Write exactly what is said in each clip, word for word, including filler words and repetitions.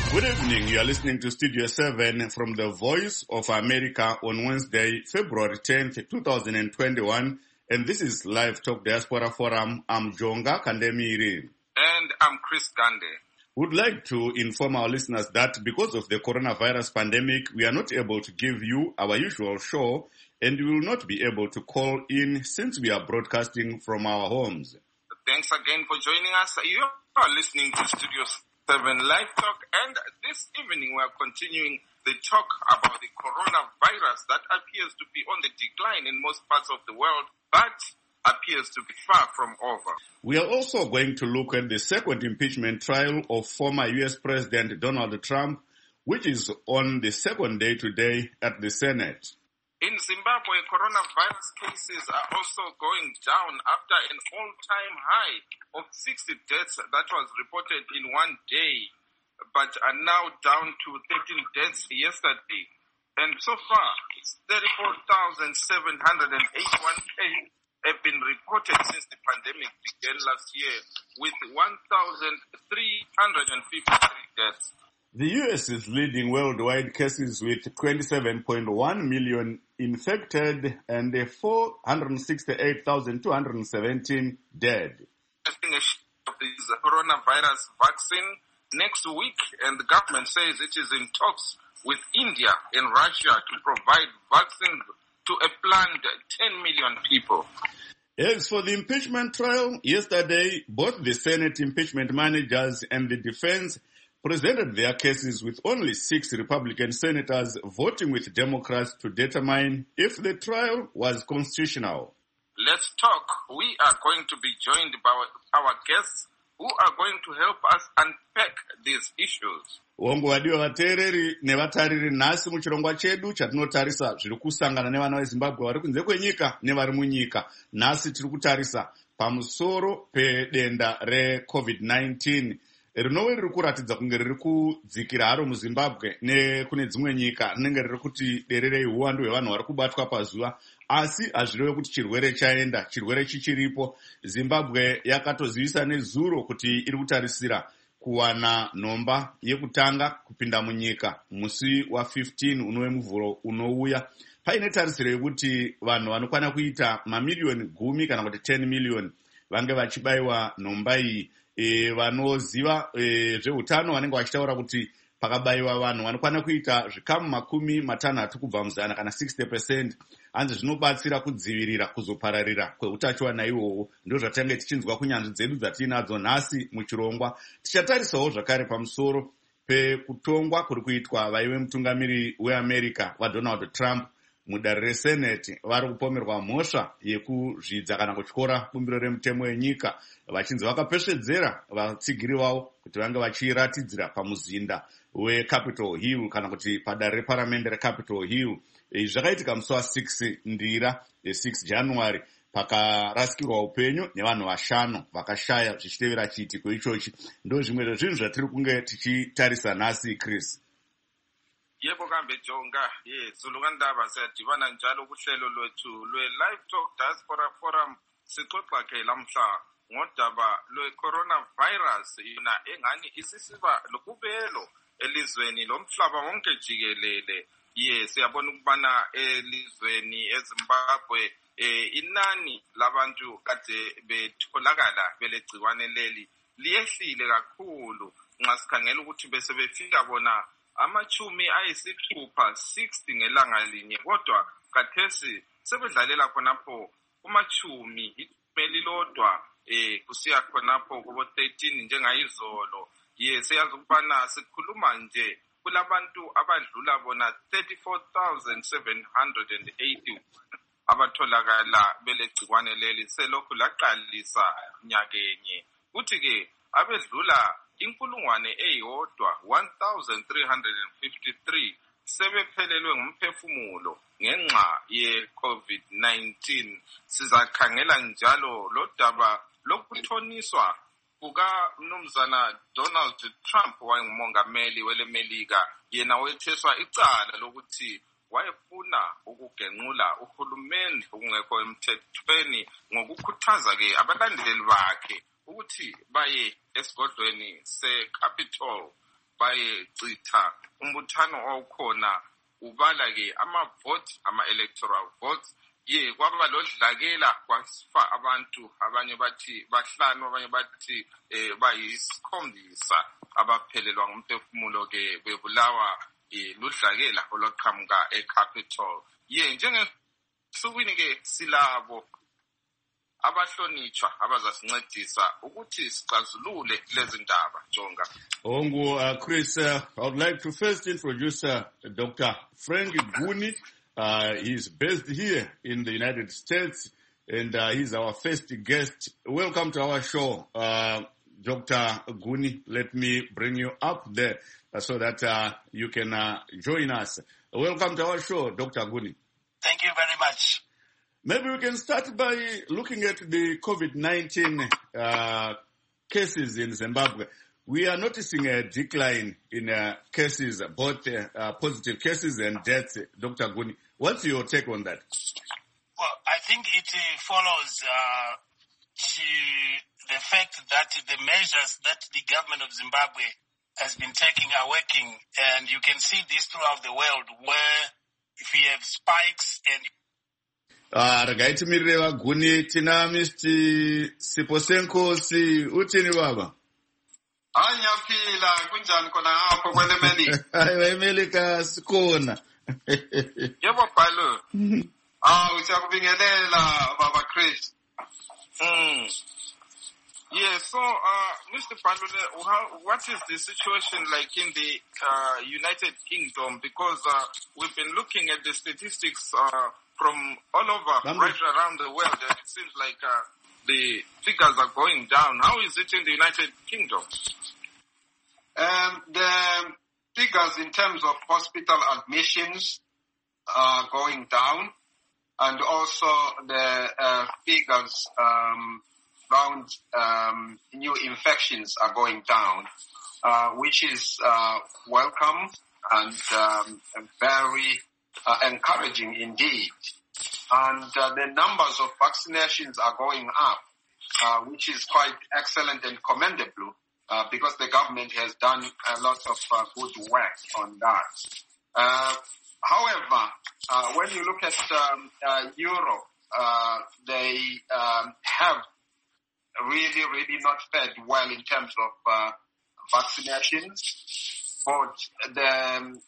Good evening. You are listening to Studio seven from the Voice of America on Wednesday, February tenth, twenty twenty-one. And this is Live Talk Diaspora Forum. I'm Jonga Kandemiri. And I'm Chris Gande. Would like to inform our listeners that because of the coronavirus pandemic, we are not able to give you our usual show, and we will not be able to call in since we are broadcasting from our homes. Thanks again for joining us. You are listening to Studio seven Live Talk, and this evening we are continuing the talk about the coronavirus that appears to be on the decline in most parts of the world, but appears to be far from over. We are also going to look at the second impeachment trial of former U S President Donald Trump, which is on the second day today at the Senate. In Zimbabwe, coronavirus cases are also going down after an all-time high of sixty deaths that was reported in one day, but are now down to thirteen deaths yesterday. And so far, thirty-four thousand seven hundred eighty-one cases have been reported since the pandemic began last year, with one thousand three hundred fifty-three deaths. The U S is leading worldwide cases with twenty-seven point one million infected and four hundred sixty-eight thousand two hundred seventeen dead. Testing a shot of this coronavirus vaccine next week, and the government says it is in talks with India and Russia to provide vaccines to a planned ten million people. As for the impeachment trial, yesterday, both the Senate impeachment managers and the defense presented their cases with only six Republican senators voting with Democrats to determine if the trial was constitutional. Let's talk. We are going to be joined by our guests who are going to help us unpack these issues. Wongowadiwa vateereri nevatariri, nhasi muchirongwa chedu chatinotarisa zviri kusangana nevana veZimbabwe vari kunze kwenyika nevari munyika. Nhasi tiri kutarisa pamusoro pedenda recovid nineteen rinove riri kuratidza kunge riri kudzikira haro muZimbabwe nekune dzimwe nyika rinenge riri kuti dererei uwandu hwevanhu vari kubatwa pazuva, asi hazvireve kuti chirwere chaenda, chirwere chichiripo. Zimbabwe yakatozivisa nezuro kuti iri kutarisira kuwana nhomba yekutanga kupinda munyika musi wa15 unove muvhuro unouya, paine tarisiro yekuti vanhu vanokwana kuita mamiliyoni gumi kana kuti ten million vange vachibayiwa nhomba iyi. E, vanoziva e, zveutano vanenge vachitaura kuti pakabayiwa vanhu vanokwana kuita zvikamu makumi matanhatu kubva muzana kana sixty percent, hanzi zvinobatsira kudzivirira kuzopararira kweutachiwana ihwohwo. Ndo zvatange tichinzwa kunyanzvi dzedu dzatinadzo nhasi muchirongwa. Tichatarisawo zvakare pamusoro pekutongwa kuri kuitwa vaive mutungamiri weAmerica vaDonald Trump mudare reSenate. Vari kupomerwa mhosva yekuzvidza kana kutyora bumbiro remutemo wenyika, vachinzi vakapesvedzera vatsigiri vavo kuti vange vachiratidzira pamuzinda weCapitol Hill kana kuti padare reparamende reCapitol Hill. Izvi zvakaitika musi wa-six ndira ye-six January, pakarasikirwa upenyu nevanhu vashanu vakashaya zvichitevera chiitiko ichochi. Ndo zvimwe zvezvinhu zvatiri kunge tichitarisa nhasi, Chris. Yebo kambe Jonga, ye Zulukandaba siyadibana njalo kuhlelo lwethu lwe-Live Talk Diaspora Forum. Sixoxa ke lamhla ngodaba lwe-coronavirus, yona engani isisiba lokubelo elizweni lomhlaba wonke jikelele. Ye siyabona ukubana elizweni eZimbabwe eh, inani labantu kade betholakala belegciwane leli liyehlile kakhulu. Nxa sikhangela ukuthi bese befika bona amachumi ayisithupha sixty ngelanga linye, kodwa kathesi sebedlalela khonapho kumachumi ithumeli lodwa eh kusiya khonapho kubo thirteen njengayizolo. Ye siyazi ukubana sikhuluma nje kulabantu abadlula bona thirty-four thousand seven hundred eighty abatholakala belegciwane leli selokhu laqalisa nyakenye. Kuthi ke abedlula inkulungwane eyodwa one thousand three hundred fifty-three sebephelelwe ngumphefumulo ngenxa ye-COVID nineteen. Sizakhangela njalo lodaba lokuthoniswa kukaMnumzana Donald Trump wayengumongameli welemelika, yena wetheswa icala lokuthi wayefuna ukugenqula uhulumeni okungekho emthethweni ngokukhuthaza ke abalandeli bakhe ukuthi baye esigodlweni seCapitol bayecitha umbuthano owukhona ubala ke ama-vote ama-electoral votes ye kwaba lodlakela kwasifa abantu abanye bathi bahlanu abanye bathi eh, bayisikhombisa abaphelelwa ngumphefumulo ke bebulawa eh, ludlakela olwaqhamuka eCapitol ye njengesukwini ke silabo abahlonitshwa abazasincedisa ukuthi sixazulule lezi ndaba jonga. Ongu uh, Chris, uh, I would like to first introduce uh, Doctor Frank Guni. Uh, he's based here in the United States, and uh, he's our first guest. Welcome to our show, uh, Doctor Guni. Let me bring you up there uh, so that uh, you can uh, join us. Welcome to our show, Doctor Guni. Thank you very much. Maybe we can start by looking at the COVID nineteen uh, cases in Zimbabwe. We are noticing a decline in uh, cases, both uh, uh, positive cases and deaths. Doctor Guni, what's your take on that? Well, I think it uh, follows uh, to the fact that the measures that the government of Zimbabwe has been taking are working, and you can see this throughout the world, where if we have spikes and Ah, ragaitimirire vaguni tina Mister Siposenkosi utini baba? Anyaphila kunjani khona ngapho kwele Melika? Hayi Melika sikona. Yebo phalo. Ah, usiyakubingelela baba Chris. Mm. Yeah, so uh Mister Palule, how what is the situation like in the uh United Kingdom, because uh we've been looking at the statistics uh from all over, Bambi. right around the world, and it seems like uh, the figures are going down. How is it in the United Kingdom? Um, the figures in terms of hospital admissions are going down, and also the uh, figures um, around um, new infections are going down, uh, which is uh, welcome and um, very Uh, encouraging indeed. And uh, the numbers of vaccinations are going up, uh, which is quite excellent and commendable, uh, because the government has done a lot of uh, good work on that. Uh, however, uh, when you look at um, uh, Europe, uh, they um, have really, really not fared well in terms of uh, vaccinations, but the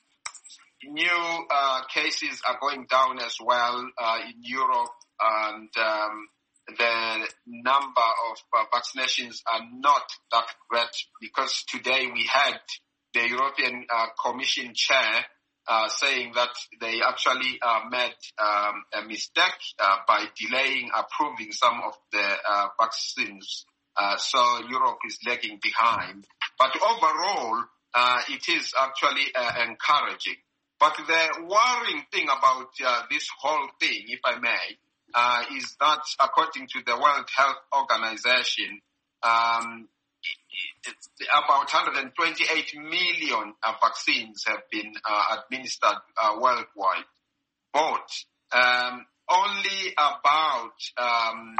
new uh, cases are going down as well uh, in Europe, and um, the number of uh, vaccinations are not that great, because today we had the European uh, Commission chair uh, saying that they actually uh, made um, a mistake uh, by delaying approving some of the uh, vaccines. Uh, so Europe is lagging behind. But overall, uh, it is actually uh, encouraging. But the worrying thing about uh, this whole thing, if I may, uh, is that according to the World Health Organization, um, it, it, about one hundred twenty-eight million uh, vaccines have been uh, administered uh, worldwide. But um, only about um,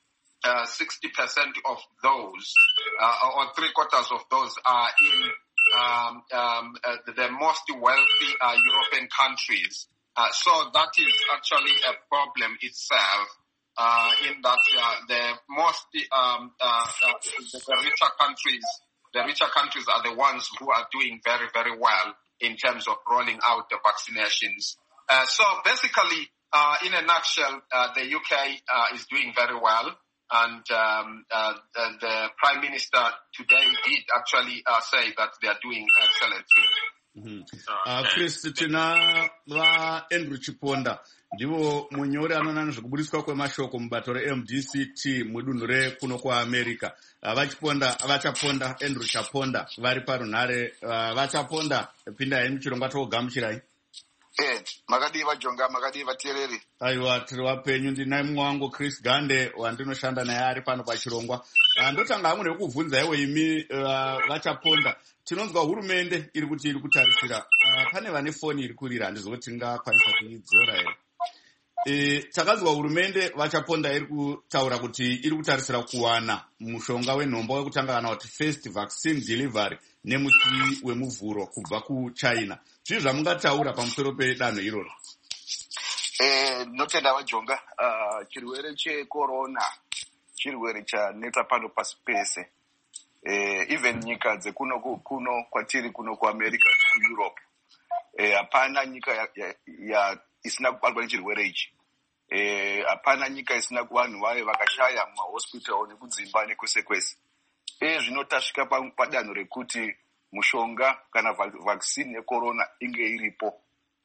uh, sixty percent of those, uh, or three quarters of those, are in Um, um, uh, the most wealthy uh, European countries. Uh, so that is actually a problem itself, uh, in that uh, the most, um, uh, uh, the, the richer countries, the richer countries are the ones who are doing very, very well in terms of rolling out the vaccinations. Uh, so basically, uh, in a nutshell, uh, the U K uh, is doing very well. And um, uh, the, the Prime Minister today did actually uh, say that they are doing excellently. Mm-hmm. Uh, Chris, tina va Andrew Chiponda ndivo munyori anoona nezvekubudiswa kwemashoko mubato re-M D C T mudunhu rekuno kuAmerica. Uh, vachiponda vachaponda Andrew Chaponda vari parunhare uh, vachaponda pindai muchirongwa togamuchirai. Eh, makadiva jonga, makadiva tiereri. Aiwa, tiri wapenyu ndinai mumwe wangu Chris Gande wandinoshanda naye ari pano pachirongwa. Uh, ndotanga hamwe nekuvhunza iwe imi uh, vachaponda. Tinonzwa hurumende iri kuti iri kutarisira. Uh, pane vane foni iri kurira, handizoti tingakwanisa kuidzora here. E, takazwa hurumende vachaponda iri kutaura kuti iri kutarisira kuwana mushonga wenhombo wekutanga kana kuti first vaccine delivery nemusi wemuvhuro kubva kuchina. Zvii zvamungataura pamusoro pedanho iroro? Eh, notenda vajonga, uh, chirwere checorona chirwere chanetsa pano pasi pese. Eh, even nyika dzekuno kuno kwatiri kuno kuAmerica nekuEurope. Eh, hapana nyika ya, ya, ya isina kubatwa nechirwere ichi. Eh, hapana nyika isina kuvanhu vayo vakashaya mumahospital nekudzimba nekwese kwese. Eh, zvinotasvika padanho rekuti mushonga kana vaccine yecorona inge iripo.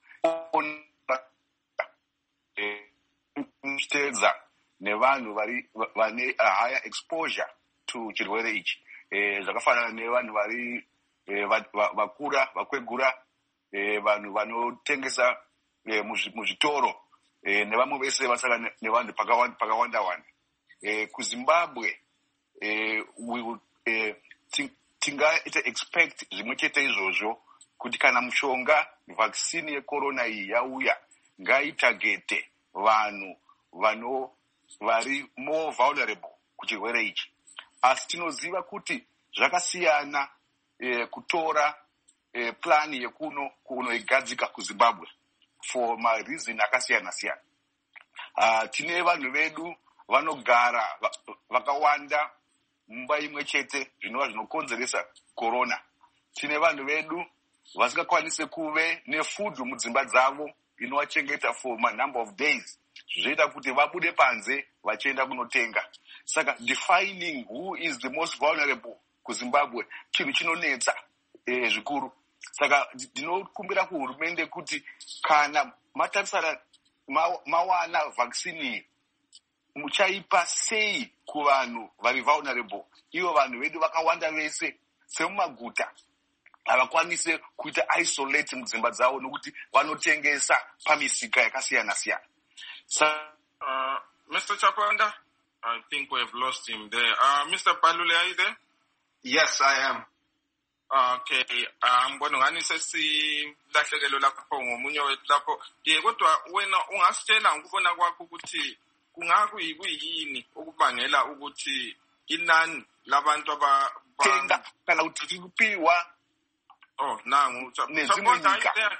Eh, kuchitedza nevanhu vari vane a higher exposure to chirwere ichi. Eh, zvakafanana nevanhu vari eh, vakura vakwegura, eh, vanhu vanotengesa eh, muzvitoro, eh, nevamwe vese vasaka nevanhu pakawanda pakawanda wanda. Eh, kuZimbabwe eh, we eh, tingaita expect zvimwe chete izvozvo kuti kana mushonga vaccine yecorona iyi yauya ngaitagete vanhu vano vari more vulnerable kuchirwere ichi. Asi tinoziva kuti zvakasiyana eh, kutora eh, plani yekuno kunoigadzika kuZimbabwe for my reason akasiyana siyana. Uh, tine vanhu vedu vanogara vakawanda mumba imwe chete zvinova zvinokonzeresa corona. Tine vanhu vedu vasingakwanise kuve nefood mudzimba dzavo inovachengeta for a number of days. Zvoita kuti vabude panze vachienda kunotenga. Saka defining who is the most vulnerable kuZimbabwe chinhu chinonetsa eh, zvikuru. Saka ndinokumbira kuhurumende kuti kana matarisana mawana vaccine muchaipa sei kuvanhu vari vulnerable. Ivo vanhu vedu vakawanda vese semumaguta havakwanise kuita isolate mudzimba dzavo nokuti vanotengesa pamisika yakasiyana siyana. So, uh, Mister Chapanda, I think we have lost him there. Uh, Mister Palule, are you there? Yes, I am. Okay, um, ngibona ngani sesilahlekelwe lapho ngomunye wethu lapho. Ke kodwa wena ungasitshela ngikubona kwakho ukuthi kungakuyini okubangela ukuthi inani labantu aba tenga kana ukuthi kupiwa. Oh, nangu Chapanda,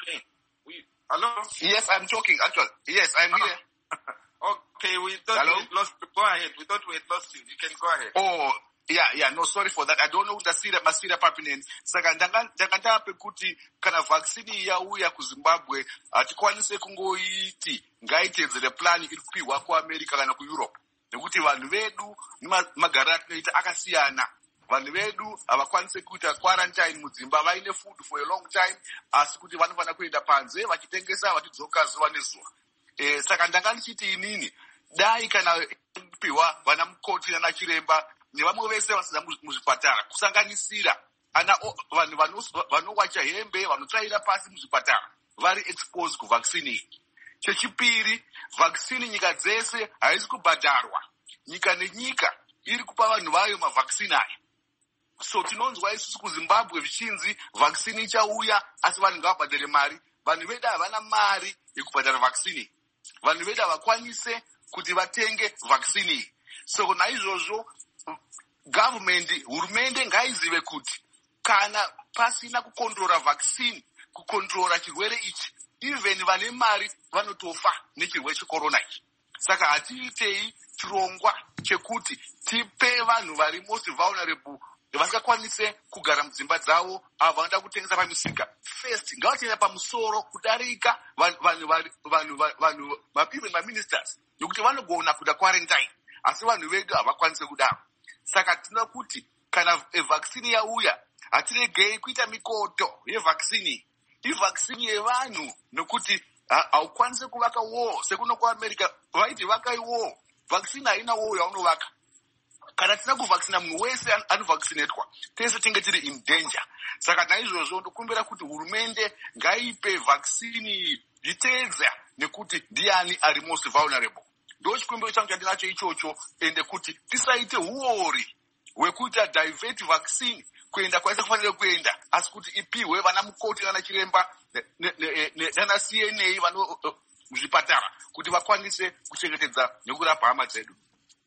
hello? Yes, I'm talking actually. Yes, I'm here. Okay, we thought Hello? we lost. Go ahead. We thought we had lost you. You can go ahead. Oh, yeah, yeah. No, sorry for that. I don't know the Syria, Masira happening. Saka ndakanda pekuti kana vaccine yauya kuZimbabwe atikwanise kungoiti ngaitedzere plan iri kupiwa kuAmerica kana kuEurope. Nekuti vanhu vedu magara atinoita akasiyana. Vanhu vedu havakwanise kuita quarantine mudzimba vaine food for a long time, asi kuti vanofana kuenda panze vachitengesa vachidzoka zuva nezuva. Eh, saka ndanga ndichiti inini dai kana kupiwa vana mukoti nana chiremba nevamwe vese vasina muzvipatara kusanganisira ana vanhu vanowacha hembe vanotsvaira pasi muzvipatara vari exposed kuvaccine iyi. Chechipiri, vaccine nyika dzese haisi kubhadharwa. Nyika nenyika iri kupa vanhu vayo mavaccine aya. So tinonzwa isusu kuZimbabwe vichinzi vaccine ichauya asi vanhu ngavabhadhare mari. Vanhu vedu havana mari yekubhadhara vaccine. Vanhu vedu havakwanise kuti vatenge vaccine iyi. So naizvozvo government, hurumende ngaizive kuti kana pasina kukontrora vaccine, kukontrora chirwere ichi, even vane mari vanotofa nechirwere checorona ichi. Saka hatiitei chirongwa chekuti tipe vanhu vari most vulnerable vasingakwanise kugara mudzimba dzavo avo vanoda kutengesa pamisika. First, ngavatienda pamusoro kudarika vanhu vanhu vanhu even maministers nokuti vanogona kuda quarantine asi vanhu vedu havakwanise kudaro. Saka tinoda kuti kana vaccine yauya hatiregei kuita mikoto yevaccine. Ivaccine yevanhu nokuti haukwanise kuvaka war sekuno kuAmerica vaiti vakai war. Vaccine haina war yaunovaka. Kana tina kuvaccina munhu wese anovaccinatwa tese tinge tiri in danger. Saka naizvozvo ndokumbira kuti hurumende ngaipe vaccine zviteedza nekuti ndiani ari most vulnerable. Ndo chikumbiro changu chandinacho ichocho, ende kuti tisaite huori hwekuita divert vaccine kuenda kwaisa kufanira kuenda asi kuti ipiwe vana mukoti nana chiremba nana C N A vano muzvipatara kuti vakwanise kuchengetedza nekurapa hama dzedu.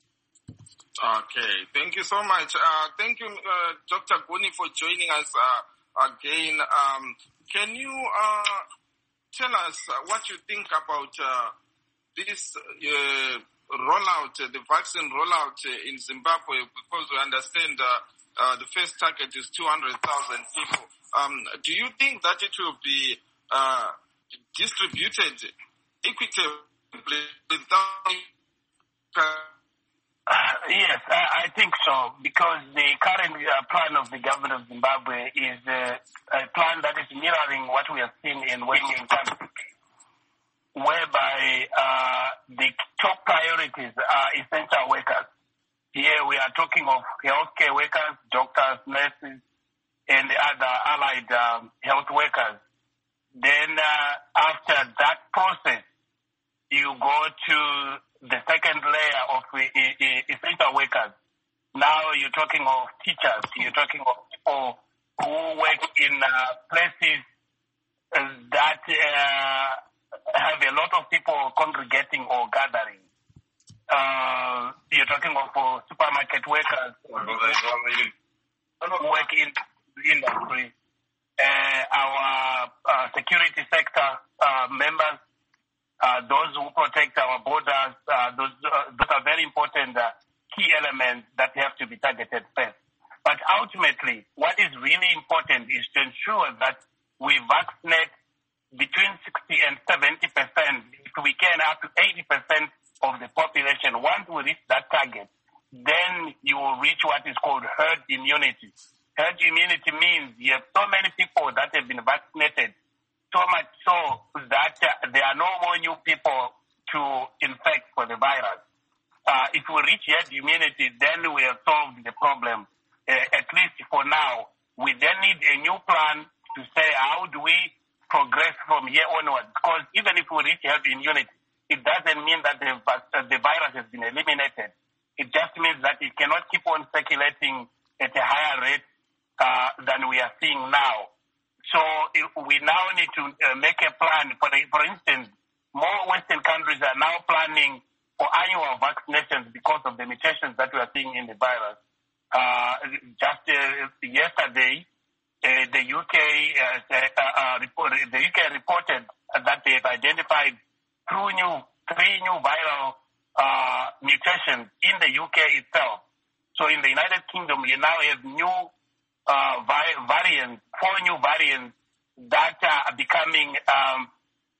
Okay, thank you so much. Uh, thank you, uh, Doctor Guni, for joining us uh, again. Um, can you uh, tell us uh, what you think about uh, this uh, rollout, uh, the vaccine rollout uh, in Zimbabwe? Because we understand uh, uh, the first target is two hundred thousand people. Um, do you think that it will be uh, distributed equitably without... Yes, I, I think so, because the current uh, plan of the government of Zimbabwe is uh, a plan that is mirroring what we have seen in Western countries, whereby uh, the top priorities are essential workers. Here we are talking of healthcare workers, doctors, nurses, and other allied um, health workers. Then uh, after that process, you go to the second layer of uh, uh, essential workers. Now you're talking of teachers, you're talking of people who work in uh, places uh, that uh, have a lot of people congregating or gathering. Uh, you're talking of uh, supermarket workers who work in the industry. Uh, our uh, security sector uh, members, Uh, those who protect our borders, uh, those, uh, those are very important uh, key elements that have to be targeted first. But ultimately, what is really important is to ensure that we vaccinate between sixty and seventy percent, if we can, up to eighty percent of the population. Once we reach that target, then you will reach what is called herd immunity. Herd immunity means you have so many people that have been vaccinated, so much so that uh, there are no more new people to infect for the virus. Uh, if we reach herd immunity, then we have solved the problem, uh, at least for now. We then need a new plan to say how do we progress from here onwards. Because even if we reach herd immunity, it doesn't mean that the, uh, the virus has been eliminated. It just means that it cannot keep on circulating at a higher rate uh, than we are seeing now. So we now need to uh, make a plan. For, for instance, more Western countries are now planning for annual vaccinations because of the mutations that we are seeing in the virus. Uh, just uh, yesterday, uh, the U K uh, uh, uh, report, the U K reported that they have identified two new, three new viral uh, mutations in the U K itself. So in the United Kingdom, you now have new Uh, variants, four new variants that are becoming um,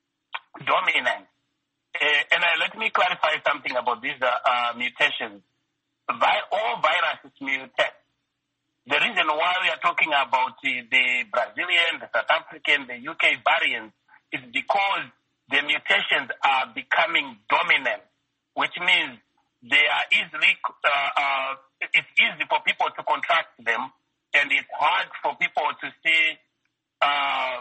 dominant. Uh, and uh, let me clarify something about these uh, uh, mutations. Vi- all viruses mutate. The reason why we are talking about uh, the Brazilian, the South African, the U K variants is because the mutations are becoming dominant, which means they are easily, uh, uh, it's easy for people to contract them. And it's hard for people to see uh,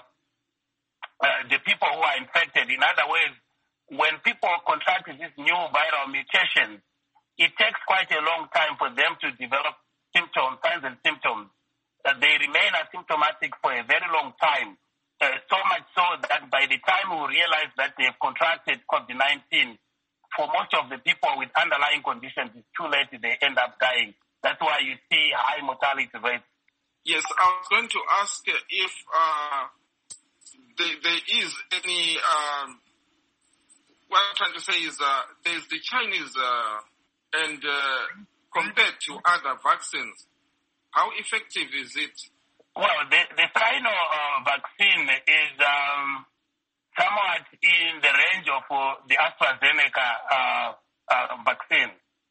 uh, the people who are infected. In other words, when people contract these new viral mutations, it takes quite a long time for them to develop symptoms, signs and symptoms. Uh, they remain asymptomatic for a very long time, uh, so much so that by the time we realize that they've contracted COVID nineteen, for most of the people with underlying conditions, it's too late, they end up dying. That's why you see high mortality rates. Yes, I was going to ask if uh, there, there is any, um, what I'm trying to say is uh, there's the Chinese uh, and uh, compared to other vaccines, how effective is it? Well, the, the Sino uh, vaccine is um, somewhat in the range of uh, the AstraZeneca uh, uh, vaccine.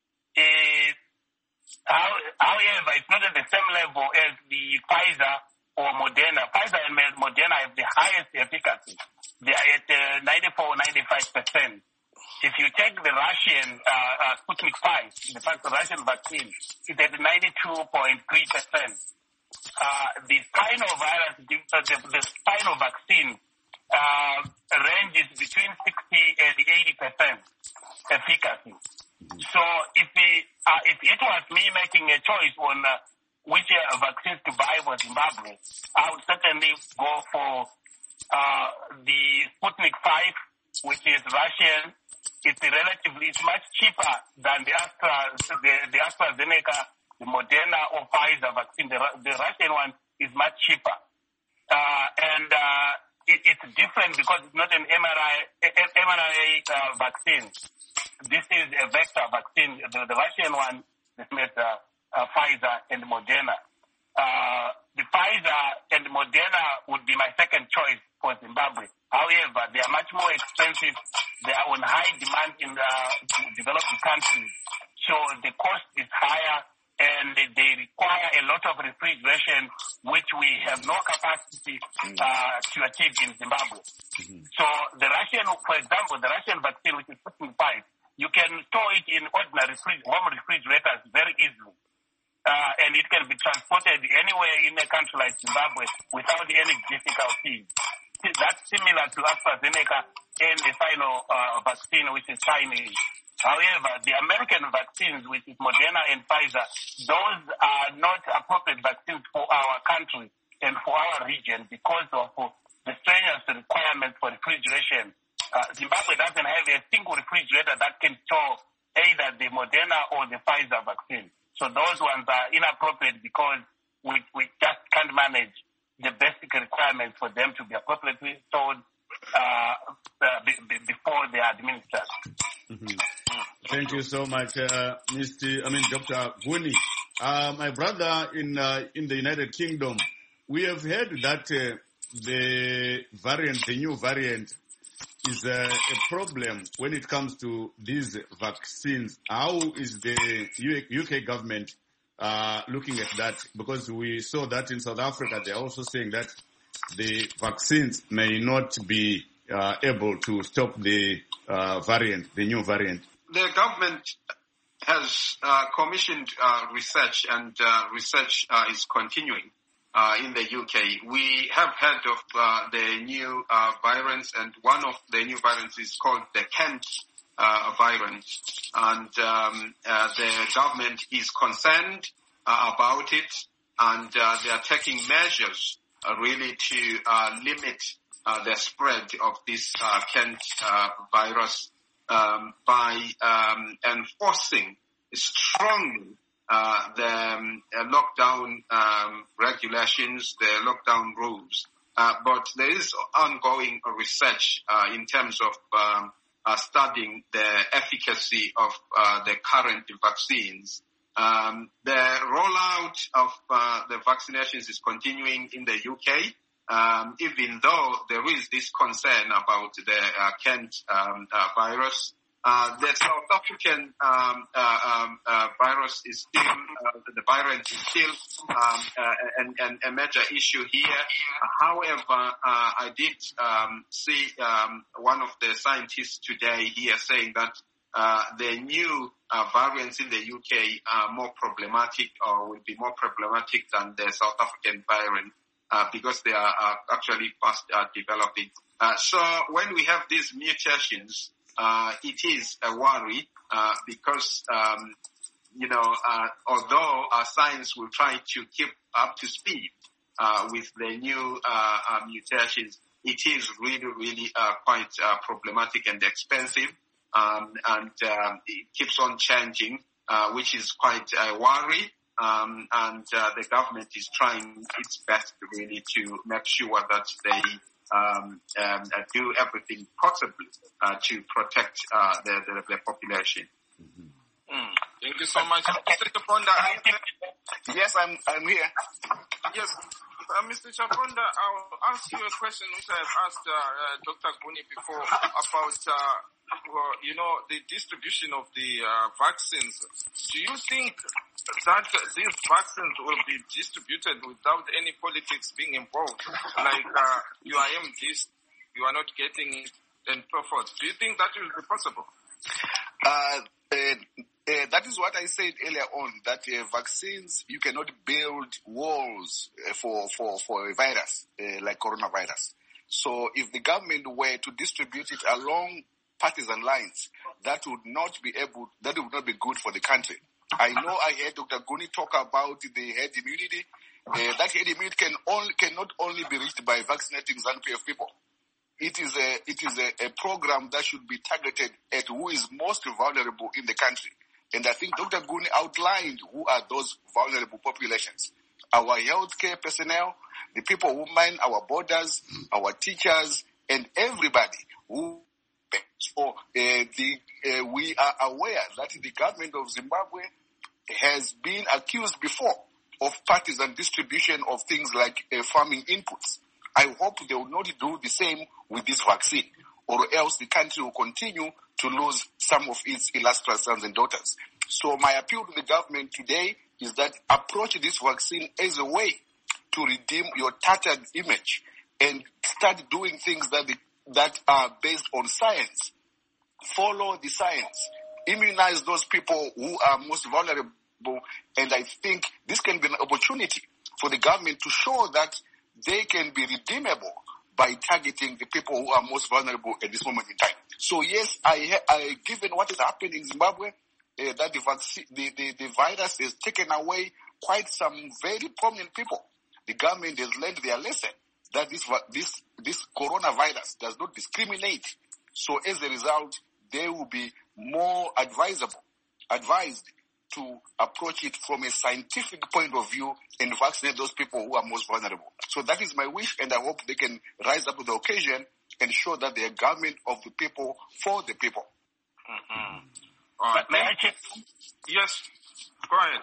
It, How, however, it's not at the same level as the Pfizer or Moderna. Pfizer and Moderna have the highest efficacy. They are at uh, ninety-four, ninety-five percent. If you take the Russian uh, uh, Sputnik five, the fact the Russian vaccine, it's at ninety-two point three percent. Uh, the Spino virus, the, the, the Spino vaccine uh, ranges between sixty and eighty percent efficacy. So if, we, uh, if it was me making a choice on uh, which uh, vaccines to buy for Zimbabwe, I would certainly go for uh, the Sputnik five which is Russian. It's relatively, it's much cheaper than the Astra, the, the AstraZeneca, the Moderna or Pfizer vaccine. The, the Russian one is much cheaper. Uh, and, uh, it, it's different because it's not an M R I uh, vaccine. This is a vector vaccine. The, the Russian one is made, uh, uh, Pfizer and Moderna. Uh, the Pfizer and Moderna would be my second choice for Zimbabwe. However, they are much more expensive. They are on high demand in the developed countries. So the cost is higher and they require a lot of refrigeration, which we have no capacity uh, to achieve in Zimbabwe. Mm-hmm. So the Russian, for example, the Russian vaccine, which is Sputnik five, you can store it in ordinary home refrigerators very easily. Uh, and it can be transported anywhere in a country like Zimbabwe without any difficulties. That's similar to AstraZeneca and the final uh, vaccine, which is Chinese. However, the American vaccines, which is Moderna and Pfizer, those are not appropriate vaccines for our country and for our region because of the strenuous requirements for refrigeration. Uh, Zimbabwe doesn't have a single refrigerator that can store either the Moderna or the Pfizer vaccine. So those ones are inappropriate because we, we just can't manage the basic requirements for them to be appropriately stored uh, uh, b- b- before they are administered. Mm-hmm. Thank you so much, uh, Mister I mean, Doctor Guni. Uh, my brother in uh, in the United Kingdom, we have heard that uh, the variant, the new variant, is uh, a problem when it comes to these vaccines. How is the U K government uh, looking at that? Because we saw that in South Africa, they're also saying that the vaccines may not be uh, able to stop the uh, variant, the new variant. The government has uh, commissioned uh, research, and uh, research uh, is continuing uh, in the U K. We have heard of uh, the new uh, variants, and one of the new variants is called the Kent uh, variant. And um, uh, the government is concerned uh, about it, and uh, they are taking measures uh, really to uh, limit uh, the spread of this uh, Kent uh, virus um, by um, enforcing strongly uh, the um, uh, lockdown um, regulations, the lockdown rules. Uh, but there is ongoing research uh, in terms of um, uh, studying the efficacy of uh, the current vaccines. Um, the rollout of uh, the vaccinations is continuing in the U K, um, even though there is this concern about the uh, Kent um, uh, virus. Uh, the South African um, uh, um, uh, virus is still, uh, the variant is still um, uh, an, an, a major issue here. Uh, however, uh, I did um, see um, one of the scientists today here saying that uh, the new uh, variants in the U K are more problematic, or will be more problematic than the South African variant uh, because they are uh, actually fast uh, developing. Uh, so when we have these mutations, Uh, it is a worry uh, because, um, you know, uh, although our science will try to keep up to speed uh, with the new uh, uh, mutations, it is really, really uh, quite uh, problematic and expensive, um, and um, it keeps on changing, uh, which is quite a worry. Um, and uh, the government is trying its best really to make sure that they Um, um, uh, do everything possible uh, to protect uh, the, the, the population. Mm-hmm. Mm. Thank you so much, Mister Chaponda. Yes, I'm I'm here. Yes, uh, Mister Chaponda, I'll ask you a question which I have asked uh, uh, Doctor Guni before about, uh, well, you know, the distribution of the uh, vaccines. Do you think that these vaccines will be distributed without any politics being involved? Like, uh, you are M Ds, you are not getting it, and so forth. Do you think that will be possible? Uh, uh, uh, that is what I said earlier on, that uh, vaccines, you cannot build walls uh, for, for, for a virus uh, like coronavirus. So if the government were to distribute it along partisan lines, that would not be able, that would not be good for the country. I know I heard Doctor Guni talk about the herd immunity. Uh, that herd immunity can only, cannot only be reached by vaccinating ZANU-P F people. it is a it is a, a program that should be targeted at who is most vulnerable in the country. And I think Doctor Guni outlined who are those vulnerable populations. Our healthcare personnel, the people who mind our borders, our teachers, and everybody who. So uh, the, uh, we are aware that the government of Zimbabwe has been accused before of partisan distribution of things like uh, farming inputs. I hope they will not do the same with this vaccine, or else the country will continue to lose some of its illustrious sons and daughters. So my appeal to the government today is that approach this vaccine as a way to redeem your tattered image and start doing things that the, that are based on science. Follow the science. Immunize those people who are most vulnerable. And I think this can be an opportunity for the government to show that they can be redeemable by targeting the people who are most vulnerable at this moment in time. So yes, I, I given what has happened in Zimbabwe, uh, that the, vaccine, the, the, the virus has taken away quite some very prominent people. The government has learned their lesson that this, this, this coronavirus does not discriminate. So as a result, they will be more advisable, advised to approach it from a scientific point of view and vaccinate those people who are most vulnerable. So that is my wish, and I hope they can rise up to the occasion and show that they are government of the people for the people. Mm-hmm. Uh, may I check? Yes, go ahead.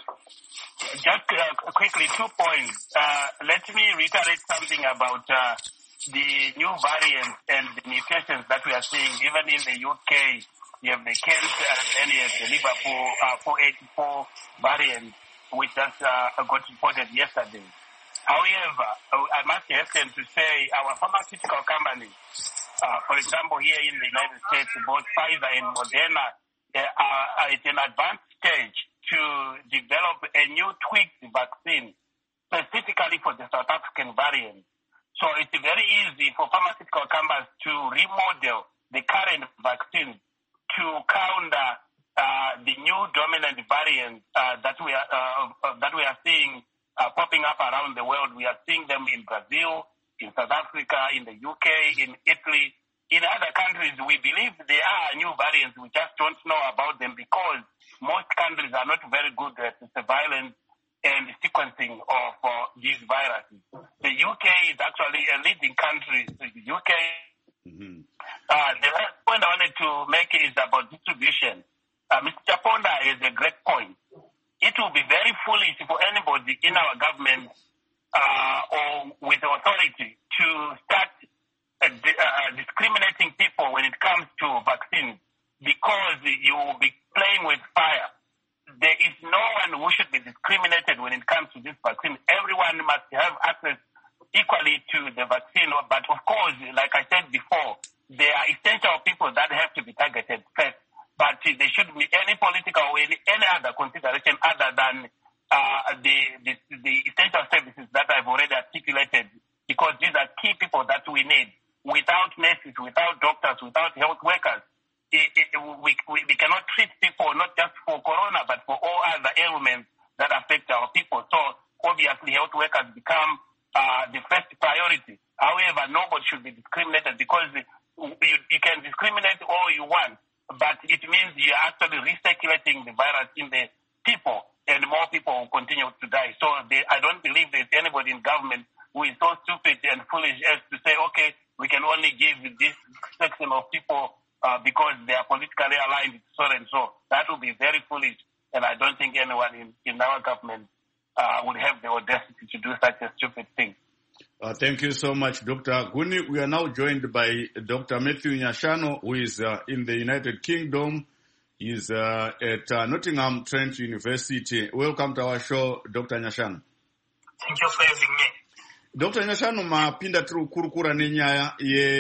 Just uh, quickly, two points. Uh, let me reiterate something about uh, the new variants and the mutations that we are seeing, even in the U K. You have the Kent and then you have the Liverpool uh, four eighty-four variant, which just uh, got reported yesterday. However, I must hasten to say our pharmaceutical companies, uh, for example, here in the United States, both Pfizer and Moderna uh, are at an advanced stage to develop a new tweaked vaccine specifically for the South African variant. So it's very easy for pharmaceutical companies to remodel the current vaccine to counter uh, the new dominant variants uh, that we are uh, uh, that we are seeing uh, popping up around the world. We are seeing them in Brazil, in South Africa, in the U K, in Italy, in other countries. We believe there are new variants. We just don't know about them because most countries are not very good at surveillance and sequencing of uh, these viruses. The U K is actually a leading country. The U K. Mm-hmm. Uh, the last point I wanted to make is about distribution. Uh, Mister Chaponda has a great point. It will be very foolish for anybody in our government uh, or with the authority to start uh, di- uh, discriminating people when it comes to vaccines because you will be playing with fire. There is no one who should be discriminated when it comes to this vaccine. Everyone must have access equally to the vaccine, but of course, like I said before, there are essential people that have to be targeted first, but there shouldn't be any political or any, any other consideration other than uh, the, the the essential services that I've already articulated, because these are key people that we need. Without nurses, without doctors, without health workers, it, it, we, we, we cannot treat people not just for corona, but for all other ailments that affect our people. So obviously health workers become Uh, the first priority. However, nobody should be discriminated because you, you can discriminate all you want, but it means you're actually recirculating the virus in the people, and more people will continue to die. So they, I don't believe there's anybody in government who is so stupid and foolish as to say, okay, we can only give this section of people uh, because they are politically aligned so and so. That would be very foolish, and I don't think anyone in, in our government Uh, would have the audacity to do such a stupid thing. Uh, thank you so much, Doctor Guni. We are now joined by Doctor Matthew Nyashano, who is uh, in the United Kingdom. He is uh, at uh, Nottingham Trent University. Welcome to our show, Doctor Nyashano. Thank you for having me. Doctor Nyashano, mapinda tiri kukurukura nenyaya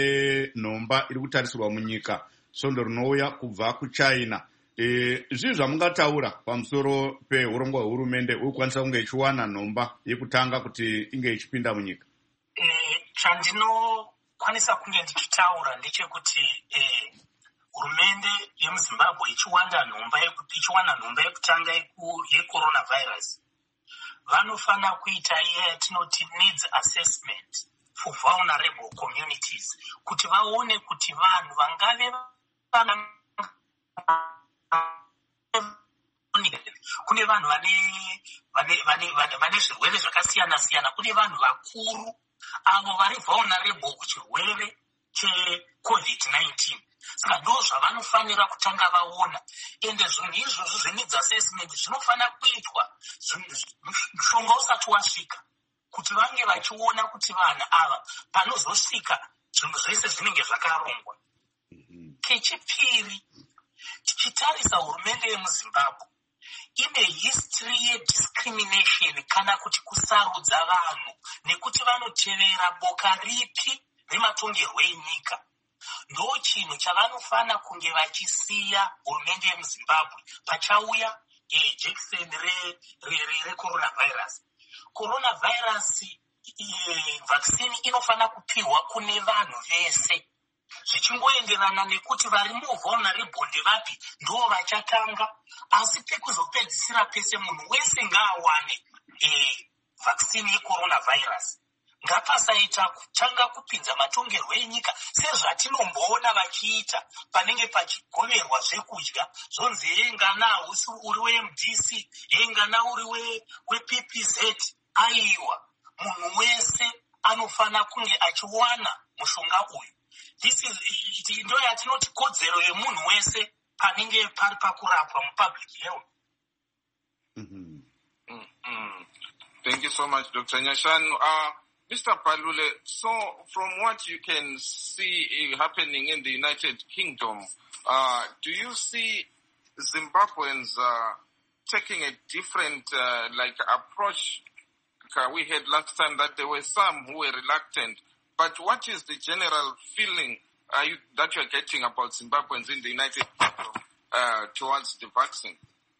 yenhomba iri kutarisirwa munyika svondo rinouya kubva kuChina. E, zvinhu zvamungataura pamusoro peurongwa hwehurumende uri kukwanisa kunge ichiwana nhomba yekutanga kuti inge ichipinda munyika? E, chandinokwanisa kunge ndichitaura ndechekuti e, hurumende yemuzimbabwe ichiwana nhomba ichiwana nhomba yekutanga yecoronavirus, vanofana kuita iye yatinoti needs assessment for vulnerable communities kuti vaone kuti vanhu vangave vana kune vanhu vane zvirwere zvakasiyana siyana, kune vanhu vakuru avo vari vulnerable kuchirwere checovid nineteen. Saka ndo zvavanofanira kutanga vaona, ende zvinhu izvozvo zveneeds assessment zvinofanira kuitwa mushonga usati wasvika, kuti vange vachiona kuti vanhu ava panozosvika zvinhu zvese zvinenge zvakarongwa. Kechipiri, tichitarisa hurumende yemuzimbabwe ine history yediscrimination kana kuti kusarudza vanhu nekuti vanotevera boka ripi rematongerwo enyika. Ndo chinhu chavanofana kunge vachisiya hurumende yemuzimbabwe pachauya jekiseni recoronavirus. Coronavirus vaccine inofana kupiwa kune vanhu vese, zvichingoenderana nekuti vari muvulnerable ndevapi ndo vachatanga, asi pekuzopedzisira pese munhu wese ngaawane vaccine yecoronavirus. Ngapasaita kutanga kupinza matongerwo enyika sezvatinomboona vachiita panenge pachigoverwa zvekudya zvonzi engana usi uri we-M D C, engana uri we-P P Z. Aiwa, munhu wese anofana kunge achiwana mushonga uyu. This is ndo yatinoti kodzero yemunhu wese panenge pari pakurapwa mupublic health. Mm-hmm. Mm-hmm. Thank you so much, Doctor Nyashanu. Uh, Mister Palule, so from what you can see happening in the United Kingdom, uh, do you see Zimbabweans uh, taking a different uh, like approach? Uh, we had last time that there were some who were reluctant, but what is the general feeling uh, you, that you're getting about Zimbabweans in the United Kingdom uh, towards the vaccine?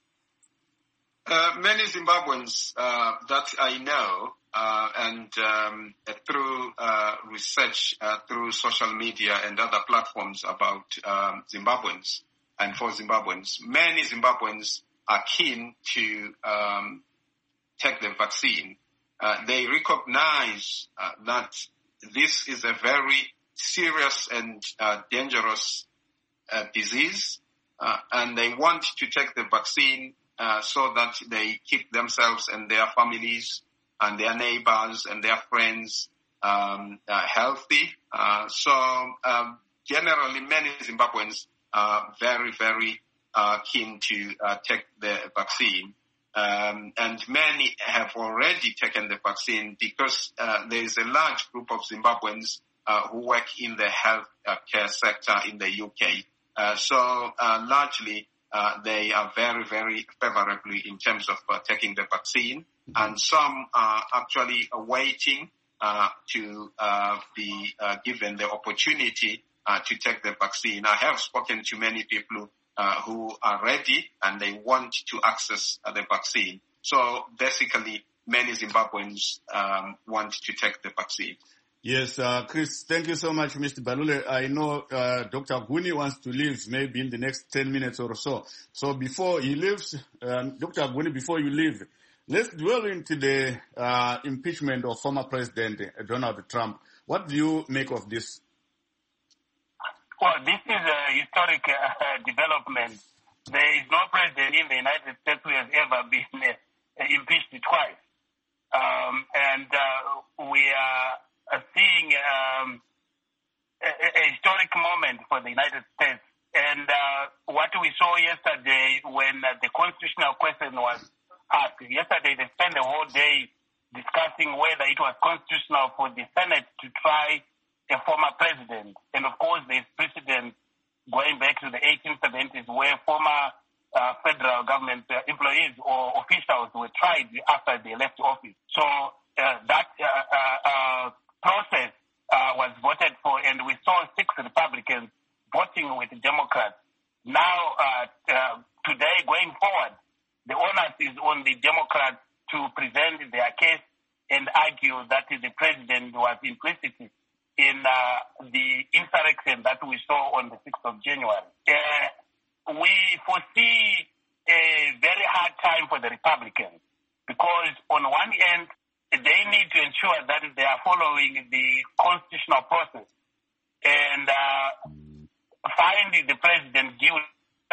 Uh, many Zimbabweans uh, that I know, uh, and um, uh, through uh, research, uh, through social media and other platforms about um, Zimbabweans and for Zimbabweans, many Zimbabweans are keen to um, take the vaccine. Uh, they recognize uh, that this is a very serious and uh, dangerous uh, disease, uh, and they want to take the vaccine Uh, so that they keep themselves and their families and their neighbors and their friends um, uh, healthy. Uh, so um, generally, many Zimbabweans are very, very uh, keen to uh, take the vaccine. Um, and many have already taken the vaccine because uh, there is a large group of Zimbabweans uh, who work in the health care sector in the U K. Uh, so uh, largely, Uh, they are very, very favorably in terms of uh, taking the vaccine. Mm-hmm. And some are actually uh, waiting uh, to uh, be uh, given the opportunity uh, to take the vaccine. I have spoken to many people uh, who are ready and they want to access uh, the vaccine. So basically, many Zimbabweans um, want to take the vaccine. Yes, uh, Chris, thank you so much, Mister Balule. I know uh, Doctor Guni wants to leave maybe in the next ten minutes or so. So before he leaves, um, Doctor Guni, before you leave, let's dwell into the uh, impeachment of former President Donald Trump. What do you make of this? Well, this is a historic uh, development. There is no president in the United States who has ever been uh, impeached twice. Um, and uh, we are Uh, seeing um, a, a historic moment for the United States. And uh, what we saw yesterday when uh, the constitutional question was asked, yesterday they spent the whole day discussing whether it was constitutional for the Senate to try a former president. And of course there's precedent going back to the eighteen seventies where former uh, federal government uh, employees or officials were tried after they left office. So uh, that uh, uh, uh, process uh, was voted for, and we saw six Republicans voting with Democrats. Now, uh, uh, today, going forward, the onus is on the Democrats to present their case and argue that the president was implicit in uh, the insurrection that we saw on the sixth of January. Uh, we foresee a very hard time for the Republicans because on one end, they need to ensure that they are following the constitutional process and uh, find the president guilty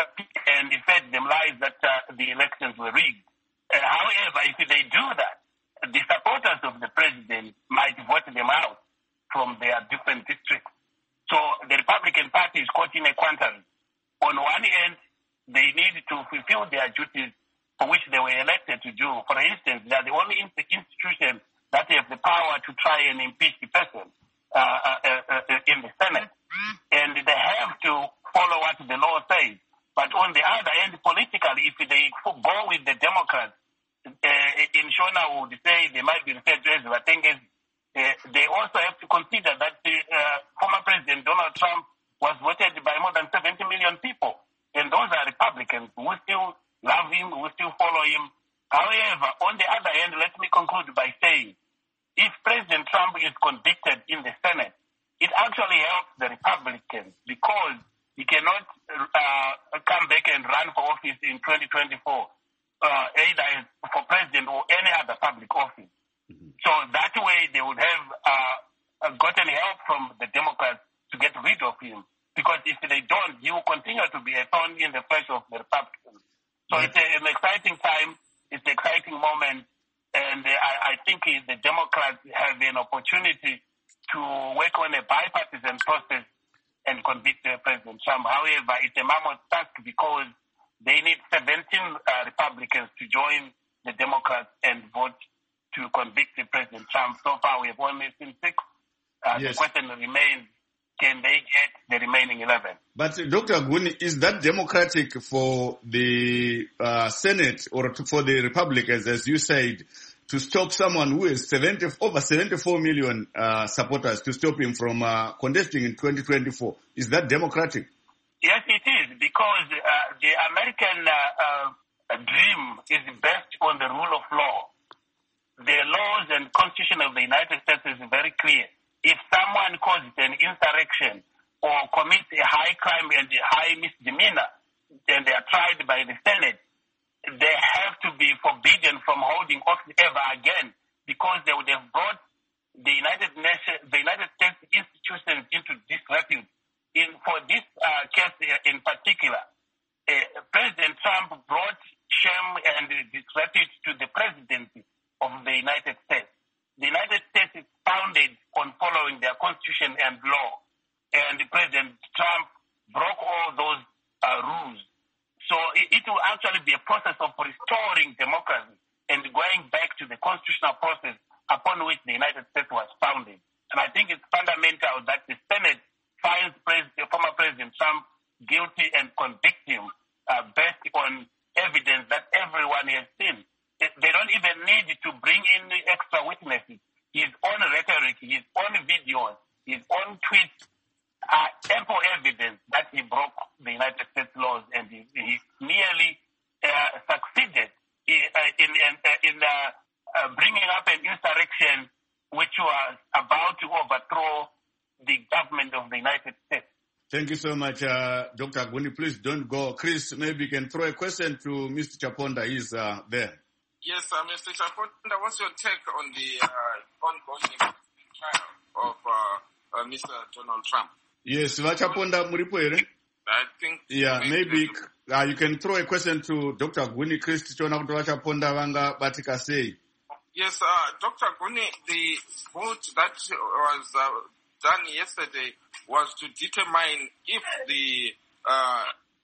and fed them lies that uh, the elections were rigged. Uh, however, if they do that, the supporters of the president might vote them out from their different districts. So the Republican Party is caught in a quandary. On one end, they need to fulfill their duties for which they were elected to do. For instance, they are the only institution that have the power to try and impeach the person uh, uh, uh, in the Senate. And they have to follow what the law says. But on the other end, politically, if they go with the Democrats, uh, in Shona would say they might be referred to as Vatenges, uh, they also have to consider that the uh, former President Donald Trump was voted by more than seventy million people. And those are Republicans who still love him, who still follow him. However, on the other hand, let me conclude by saying, if President Trump is convicted in the Senate, it actually helps the Republicans because he cannot uh, come back and run for office in twenty twenty-four, uh, either for president or any other public office. Mm-hmm. So that way they would have uh, gotten help from the Democrats to get rid of him. Because if they don't, he will continue to be a thorn in the flesh of the Republicans. So mm-hmm. it's a, an exciting time. It's an exciting moment. And uh, I, I think the Democrats have an opportunity to work on a bipartisan process and convict uh, President Trump. However, it's a mammoth task because they need seventeen uh, Republicans to join the Democrats and vote to convict President Trump. So far, we have only seen six. Uh, yes. The question remains, can they get the remaining eleven? But uh, Doctor Guni, is that democratic for the uh, Senate or to, for the Republicans, as you said, to stop someone who has seventy, over seventy-four million uh, supporters, to stop him from uh, contesting in twenty twenty-four? Is that democratic? Yes, it is, because uh, the American uh, uh, dream is based on the rule of law. The laws and Constitution of the United States is very clear. If someone causes an insurrection or commits a high crime and a high misdemeanor, and they are tried by the Senate, they have to be forbidden from holding office ever again, because they would have brought the United Nations, the United States institutions into disrepute. In for this uh, case in particular, uh, President Trump brought shame and disrepute to the presidency of the United States. The United States is founded on following their constitution and law, and President Trump broke all those uh, rules. So it, it will actually be a process of restoring democracy and going back to the constitutional process upon which the United States was founded. And I think it's fundamental that the Senate finds President, former President Trump guilty and convict him uh, based on evidence that everyone has seen. They don't even need to bring in extra witnesses. His own rhetoric, his own videos, his own tweets are ample evidence that he broke the United States laws, and he, he nearly uh, succeeded in, uh, in, uh, in uh, uh, bringing up an insurrection which was about to overthrow the government of the United States. Thank you so much, uh, Doctor Guni. Please don't go. Chris, maybe you can throw a question to Mister Chaponda. He's uh, there. Yes, uh, Mister Chaponda, what's your take on the uh, ongoing trial of uh, uh, Mister Donald Trump? Yes, Chaponda Muripo. I think... Yeah, maybe uh, you can throw a question to Doctor Guni, Chris Chaponda Vanga Batika say. Yes, uh, Doctor Guni, the vote that was uh, done yesterday was to determine if the uh,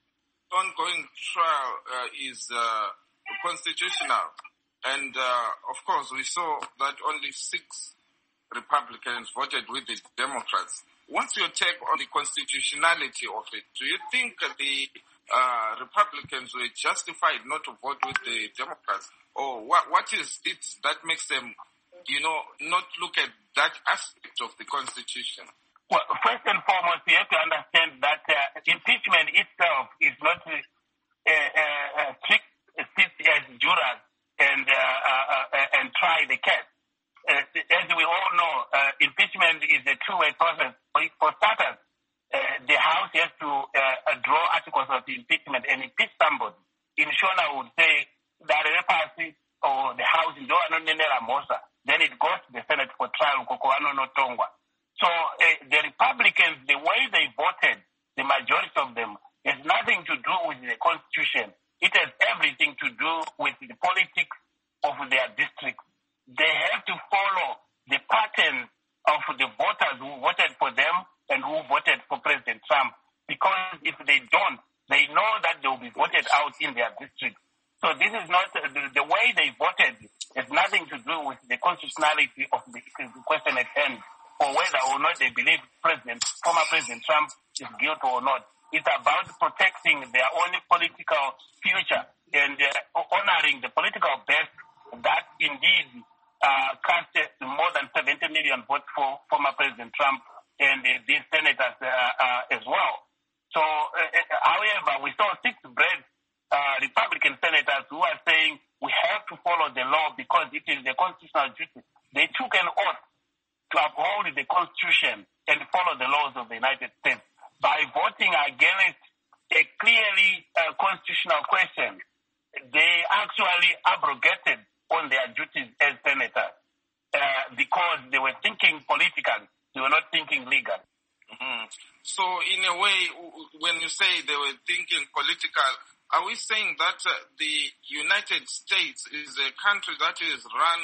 ongoing trial uh, is uh, constitutional. And, uh, of course, we saw that only six Republicans voted with the Democrats. What's your take on the constitutionality of it? Do you think the uh, Republicans were justified not to vote with the Democrats? Or what, what is it that makes them, you know, not look at that aspect of the Constitution? Well, first and foremost, we have to understand that uh, impeachment itself is not a uh, uh, uh, trick sit as jurors and uh, uh, uh, and try the case. Uh, as we all know, uh, impeachment is a two-way process. For starters, uh, the House has to uh, draw articles of impeachment and impeach somebody. In Shona would say that the party or the House is Mosa. Then it goes to the Senate for trial. So uh, Republicans, the way they voted, the majority of them, has nothing to do with the Constitution. It has everything to do with the politics of their district. They have to follow the pattern of the voters who voted for them and who voted for President Trump. Because if they don't, they know that they will be voted out in their district. So this is not, the, the way they voted has nothing to do with the constitutionality of the question at hand, or whether or not they believe President, former President Trump is guilty or not. It's about protecting their own political future and uh, honoring the political base that indeed uh, cast more than seventy million votes for former President Trump and uh, these senators uh, uh, as well. So, uh, however, we saw six brave uh, Republican senators who are saying we have to follow the law because it is the constitutional duty. They took an oath to uphold the Constitution and follow the laws of the United States. By voting against a clearly uh, constitutional question, they actually abrogated on their duties as senators uh, because they were thinking politically. They were not thinking legally. Mm-hmm. So, in a way, when you say they were thinking political, are we saying that uh, the United States is a country that is run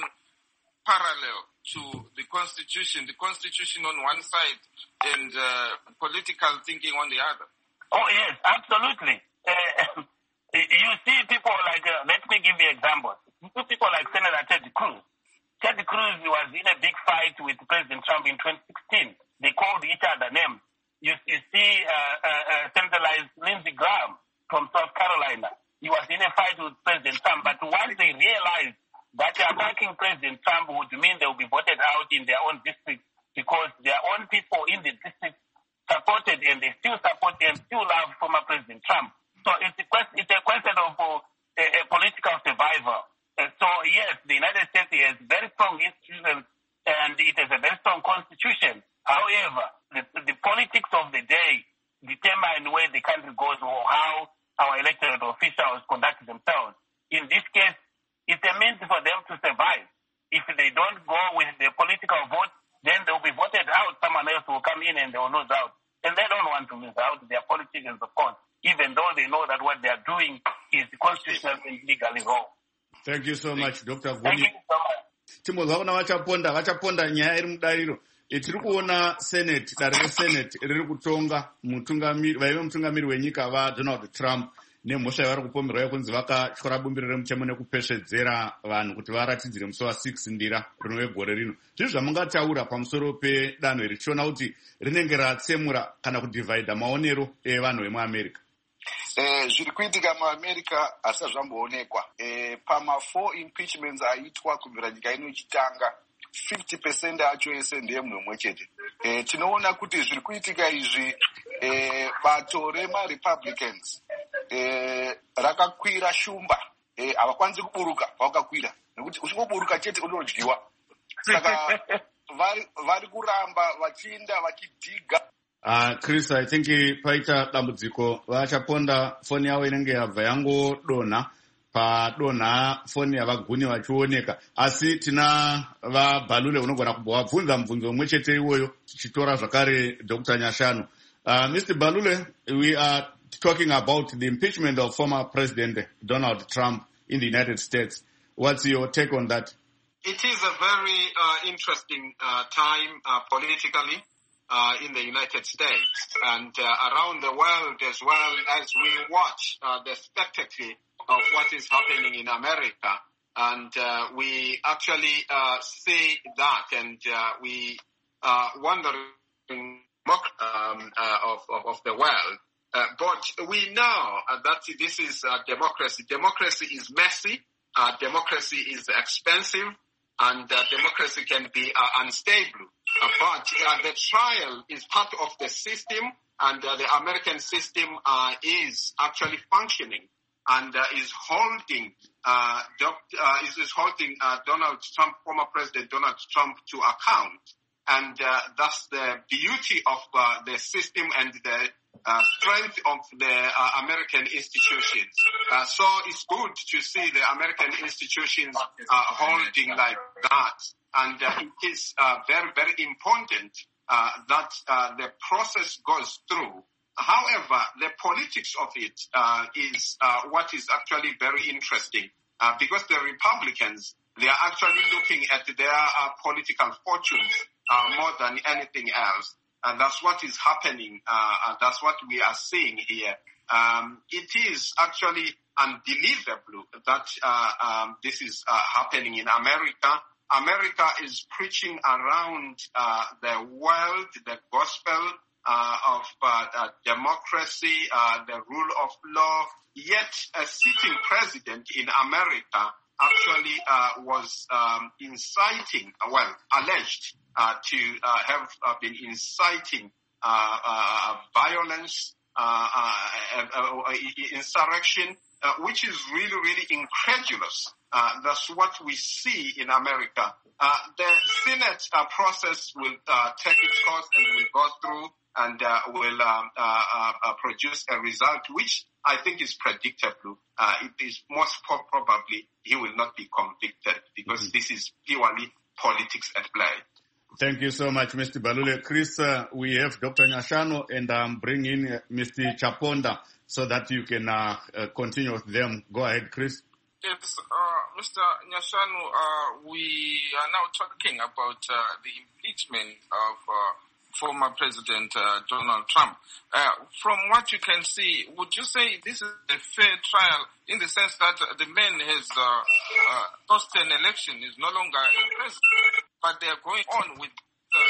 parallel to the Constitution, the Constitution on one side and uh, political thinking on the other? Oh, yes, absolutely. Uh, you see people like, uh, let me give you examples. People like Senator Ted Cruz. Ted Cruz was in a big fight with President Trump in twenty sixteen. They called each other names. You, you see uh, uh, uh, Senator Lindsey Graham from South Carolina. He was in a fight with President Trump, but once they realized that attacking President Trump would mean they will be voted out in their own district because their own people in the district supported and they still support and still love former President Trump. So it's a question, it's a question of uh, a, a political survival. Uh, so yes, the United States has very strong institutions and it has a very strong constitution. However, the, the politics of the day determine where the country goes or how our elected officials conduct themselves. In this case, it's a means for them to survive. If they don't go with the political vote, then they'll be voted out. Someone else will come in and they will lose out. And they don't want to lose out. They are politicians, of course, even though they know that what they are doing is constitutional and legally wrong. Thank you so much, Doctor Thank Guni. you so much. Timozwa kuna vachaponda vachaponda nyaya iri mudariro. Tiri kuona Senate, dare reSenate riri kutonga mutungamiri vaive mutungamiri wenyika vaDonald Trump nemhosva yavari kupomerwa yekunzi vakatyora bumbiro remutemo nekupesvedzera vanhu kuti varatidzire musi wasix ndira rinove gore rino. Zvinhu zvamungataura pamusoro pedanho iri tichiona kuti rinenge ratsemura kana kudhivhaidha maonero evanhu vemuAmerica. Eh, zviri kuitika muAmerica hasina zvamboonekwa. Eh, pama four impeachments aitwa kubvira nyika ino ichitanga, fifty percent acho ese ndemunhu mumwe chete. Eh, tinoona kuti zviri kuitika izvi eh, bato remaRepublicans eh, rakakwira shumba. Eh, havakwanisi kuburuka pavakakwira nekuti uchingoburuka chete unodyiwa. Saka vari, vari kuramba vachiinda vachidhiga. Uh, Chris, I think paita dambudziko vachaponda foni yavo inenge yabva yangodonha padonha foni yavaguni vachioneka, asi tina vaBhalule unogona kubva wabvunza mubvunzo umwe chete iwoyo tichitora zvakare Doctor Nyashanu. Uh, Mister Bhalule, we are talking about the impeachment of former President Donald Trump in the United States. What's your take on that? It is a very uh, interesting uh, time uh, politically. Uh, in the United States and uh, around the world as well, as we watch uh, the spectacle of what is happening in America. And uh, we actually uh, see that and uh, we are wondering um, uh, of, of, of the world. Uh, but we know uh, that this is uh, democracy. Democracy is messy. Uh, democracy is expensive. And uh, democracy can be uh, unstable. Uh, but uh, the trial is part of the system, and uh, the American system uh, is actually functioning and uh, is holding uh, doc- uh, is, is holding uh, Donald Trump, former President Donald Trump, to account. And uh, that's the beauty of uh, the system and the uh, strength of the uh, American institutions. Uh, so it's good to see the American institutions uh, holding like that. And uh, it is uh, very, very important uh, that uh, the process goes through. However, the politics of it uh, is uh, what is actually very interesting uh, because the Republicans, they are actually looking at their uh, political fortunes uh, more than anything else. And that's what is happening. Uh, and that's what we are seeing here. Um, it is actually unbelievable that uh, um, this is uh, happening in America. America is preaching around uh, the world, the gospel uh, of uh, uh, democracy, uh, the rule of law. Yet a sitting president in America actually uh, was um, inciting, well, alleged uh, to uh, have uh, been inciting uh, uh, violence, uh, uh, uh, insurrection, uh, which is really, really incredulous. Uh, that's what we see in America. Uh, the Senate uh, process will uh, take its course and will go through and uh, will um, uh, uh, produce a result which I think is predictable. Uh, it is most probably he will not be convicted because mm-hmm. this is purely politics at play. Thank you so much, Mister Balule. Chris, uh, we have Doctor Nyashanu and I'm um, bringing uh, Mister Chaponda so that you can uh, uh, continue with them. Go ahead, Chris. Yes, uh, Mister Nyashanu, uh, we are now talking about uh, the impeachment of uh, former President uh, Donald Trump. Uh, from what you can see, would you say this is a fair trial in the sense that the man has uh, uh, lost an election, is no longer a president, but they are going on with the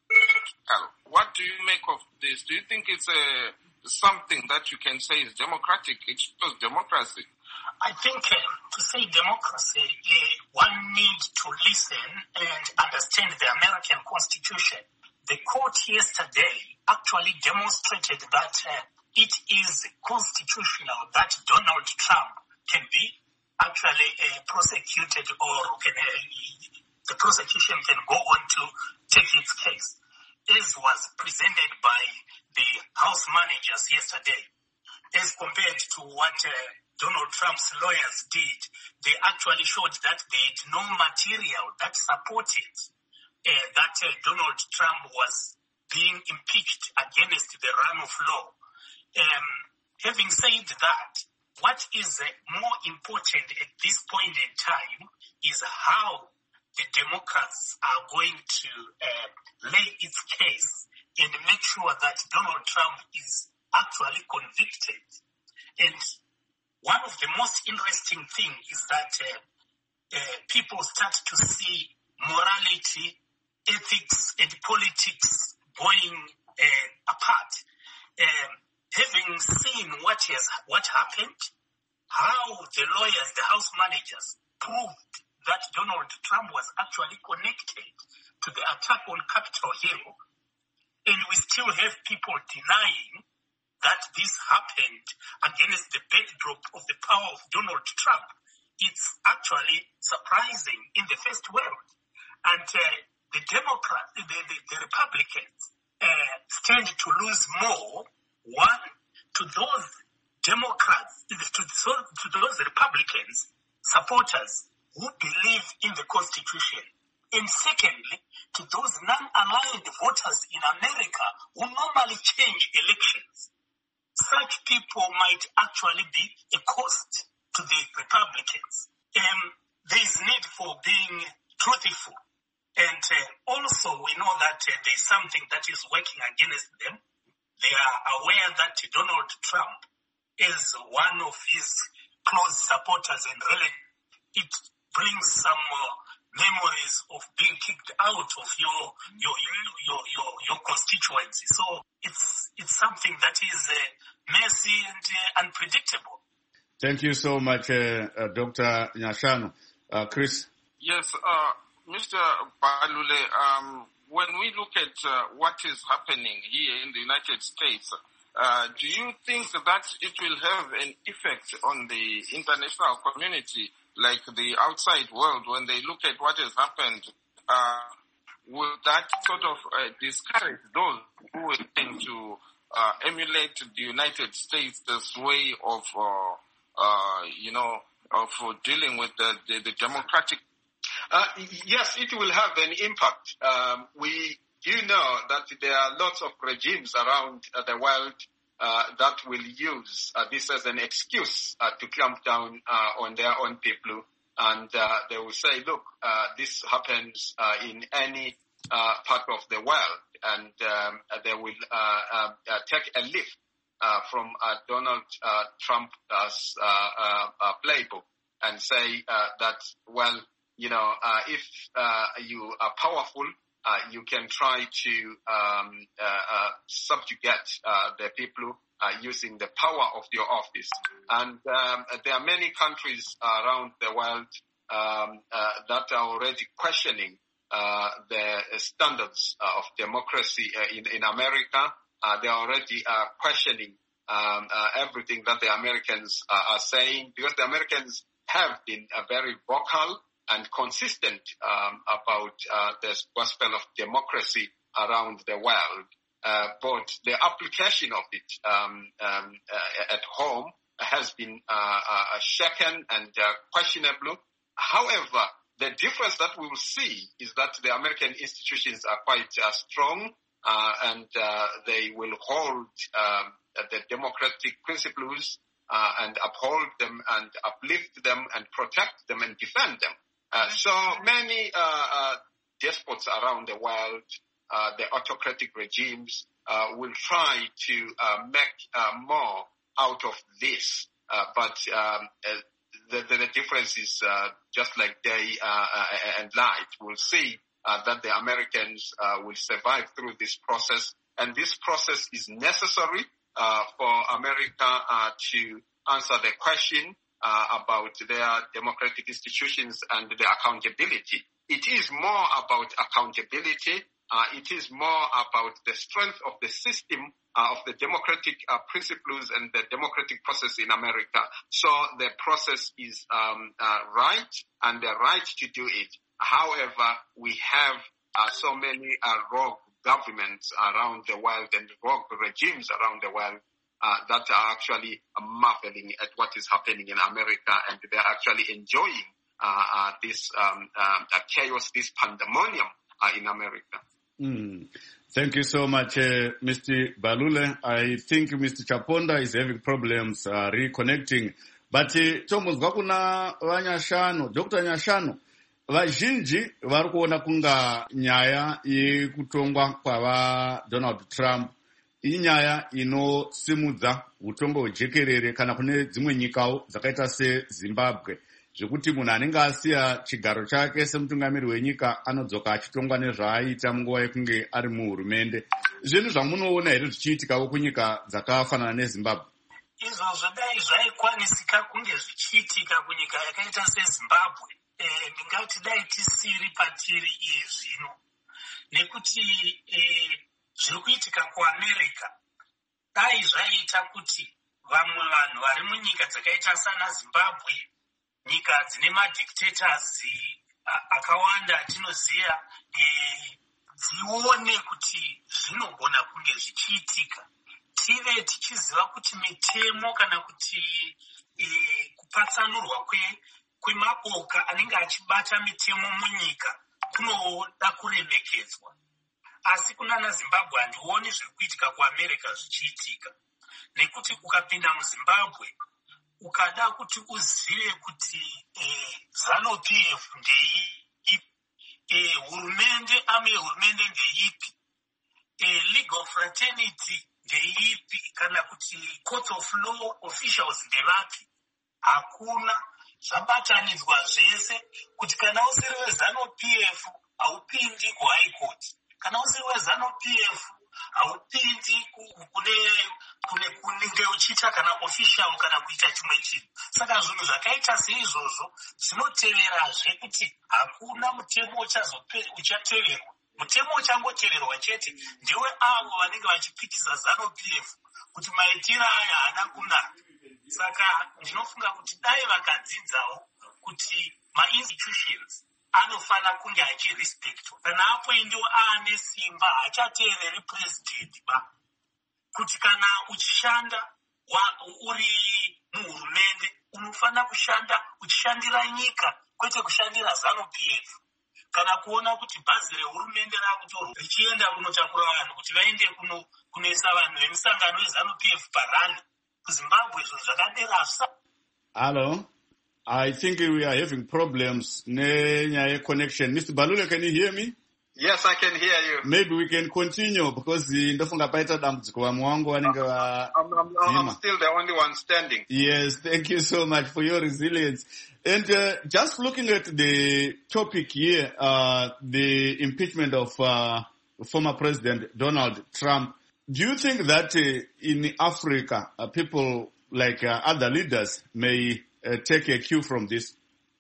trial? What do you make of this? Do you think it's a, something that you can say is democratic? It shows democracy. I think uh, to say democracy, uh, one needs to listen and understand the American Constitution. The court yesterday actually demonstrated that uh, it is constitutional that Donald Trump can be actually uh, prosecuted or can, uh, the prosecution can go on to take its case, as was presented by the House managers yesterday, as compared to what uh, Donald Trump's lawyers did. They actually showed that they had no material that supported Uh, that uh, Donald Trump was being impeached against the run of law. Um, having said that, what is uh, more important at this point in time is how the Democrats are going to uh, lay its case and make sure that Donald Trump is actually convicted. And one of the most interesting things is that uh, uh, people start to see morality, ethics and politics going uh, apart. Um, having seen what has what happened, how the lawyers, the House managers, proved that Donald Trump was actually connected to the attack on Capitol Hill, and we still have people denying that this happened against the backdrop of the power of Donald Trump. It's actually surprising in the first world. And uh, the Democrats, the, the, the Republicans uh, stand to lose more, one, to those Democrats, to, to those Republicans, supporters who believe in the Constitution. And secondly, to those non-aligned voters in America who normally change elections. Such people might actually be a cost to the Republicans. Um, there is need for being truthful. And uh, also we know that uh, there is something that is working against them. They are aware that Donald Trump is one of his close supporters and really it brings some uh, memories of being kicked out of your your your your, your constituency. So it's it's something that is uh, messy and uh, unpredictable. Thank you so much, uh, uh, Doctor Nyashanu. Uh, Chris? Yes, uh, Mister Balule, um, when we look at uh, what is happening here in the United States, uh, do you think that it will have an effect on the international community, like the outside world, when they look at what has happened? Uh, will that sort of uh, discourage those who will tend to uh, emulate the United States, this way of, uh, uh, you know, of uh, dealing with the, the, the democratic? Uh, yes, it will have an impact. Um, we do you know that there are lots of regimes around uh, the world uh, that will use uh, this as an excuse uh, to clamp down uh, on their own people, and uh, they will say, look, uh, this happens uh, in any uh, part of the world, and um, they will uh, uh, uh, take a leaf uh, from uh, Donald uh, Trump's uh, uh, uh, playbook and say uh, that, well, you know, uh, if uh, you are powerful, Uh, you can try to um, uh, uh, subjugate uh, the people uh, using the power of your office. And um, there are many countries around the world um, uh, that are already questioning uh, the standards uh, of democracy uh, in, in America. Uh, they are already uh, questioning um, uh, everything that the Americans uh, are saying, because the Americans have been uh, very vocal and consistent um, about uh, the gospel of democracy around the world. Uh, but the application of it um, um, uh, at home has been uh, uh, shaken and uh, questionable. However, the difference that we will see is that the American institutions are quite uh, strong uh, and uh, they will hold um, the democratic principles uh, and uphold them and uplift them and protect them and defend them. Uh, so many uh, uh, despots around the world, uh, the autocratic regimes, uh, will try to uh, make uh, more out of this. Uh, but um, uh, the, the, the difference is uh, just like day uh, uh, and night. We'll see uh, that the Americans uh, will survive through this process. And this process is necessary uh, for America uh, to answer the question Uh, about their democratic institutions and their accountability. It is more about accountability. Uh, it is more about the strength of the system, uh, of the democratic uh, principles and the democratic process in America. So the process is um, uh, right and the right to do it. However, we have uh, so many uh, rogue governments around the world and rogue regimes around the world Uh, that are actually uh, marveling at what is happening in America, and they're actually enjoying uh, uh, this um, uh, chaos, this pandemonium uh, in America. Mm. Thank you so much, uh, Mister Balule. I think Mister Chaponda is having problems uh, reconnecting. But uh, tomuzwa kuna vanyashanu, Doctor Nyashanu, vazhinji vari kuona kunga nyaya yekutongwa kwava Donald Trump inyaya inosimudza utongo hwejekerere kana kune dzimwe nyikawo dzakaita seZimbabwe, zvekuti munhu anenge asiya chigaro chake semutungamiri wenyika anodzoka achitongwa nezvaaita munguva yekunge ari muhurumende. Zvinhu zvamunoona here zvichiitikawo kunyika dzakafanana neZimbabwe? Izvozvo dai zvaikwanisika kunge zvichiitika kunyika yakaita seZimbabwe, eh, ndingati dai tisiri patiri iye zvino, nekuti eh, zviri kuitika kuAmerica dai zvaita kuti vamwe vanhu vari munyika dzakaita sana Zimbabwe, nyika dzine madictators akawanda atinoziva, dzione kuti zvinogona kunge zvichiitika, tive tichiziva kuti mitemo kana kuti kupatsanurwa kwemaboka anenge achibata mitemo munyika kunoda kuremekedzwa. Asi kunana Zimbabwe handioni zviri kuitika kuAmerica zvichiitika, nekuti ukapinda muZimbabwe ukada kuti uzive kuti eh, ZANU-P F ndeipi, eh, hurumende ame hurumende ndeipi, eh, legal fraternity ndeipi, kana kuti court of law officials ndevapi, hakuna. Zvabatanidzwa zvese kuti kana usiri weZANU-P F haupindi kuHigh Court, kana usiri weZANU-P F haupindi kune kunenge uchiita kana official kana kuita chimwe chinhu. Saka zvinhu zvakaita seizvozvo zvinoteverazve kuti hakuna mutemo uchateverwa. Mutemo uchangoteverwa chete ndewe avo vanenge vachipikisa ZANU-P F kuti maitiro aya haana kunaka. Saka ndinofunga kuti dai vakadzidzawo kuti ma-institutions anofana kunge achirespectwa. Kana apoindiwa aane simba hachateereri president ba. Kuti kana uchishanda uri muhurumende unofana kushanda uchishandira nyika kwete kushandira ZANU-P F. kana kuona kuti bhazi rehurumende raakutorwa richienda kunotakura vanhu kuti vaende kunoisa vanhu vemisangano yeZANU-P F parani kuZimbabwe. Zvinhu zvakaderasa. Hello, I think we are having problems nenyaya connection. Mister Balule, can you hear me? Yes, I can hear you. Maybe we can continue because ndofunga paita dambudziko vamwe wangu vanenge va I'm, I'm, I'm still the only one standing. Yes, thank you so much for your resilience. And uh, just looking at the topic here, uh, the impeachment of uh, former President Donald Trump, do you think that uh, in Africa, uh, people like uh, other leaders may uh, take a cue from this?